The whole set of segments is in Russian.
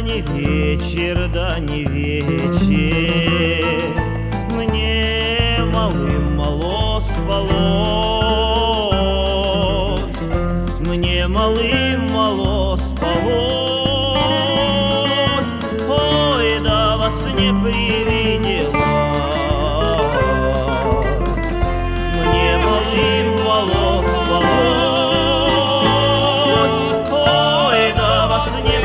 не вечер, да не вечер, мне малым мало спалось, мне малым мало спалось, ой, да во сне привиделось, мне малым мало спалось, ой, да во сне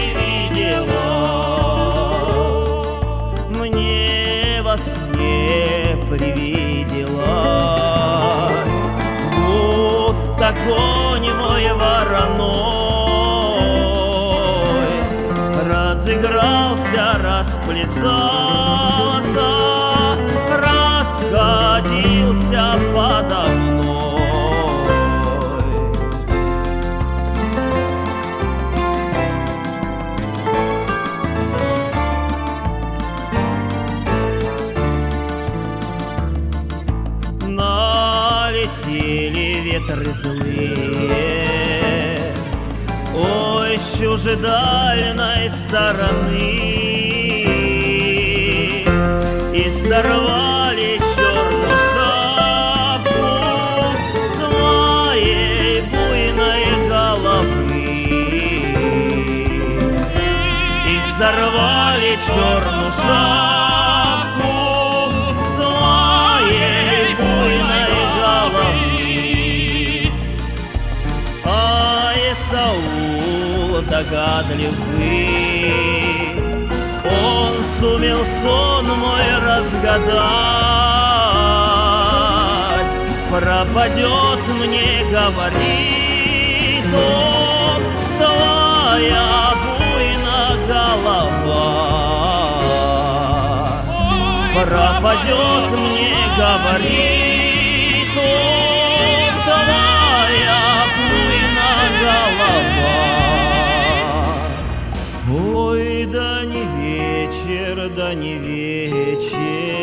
привиделось, мне во сне привиделось. Вот огонь мой вороной разыгрался, расплясался, расходился подо мной. Налетели ветры злые, ой, с чужедальной стороны, и сорвали черную шапку с моей буйной головы, и сорвали черную шапку с моей буйной головы. А Исаул догадливый, он сумел сон мой разгадать. Пропадет мне, говорит он, твоя буйная голова. Пропадет мне, говорит он, твоя буйная голова. Ой, да не вечер, да не вечер,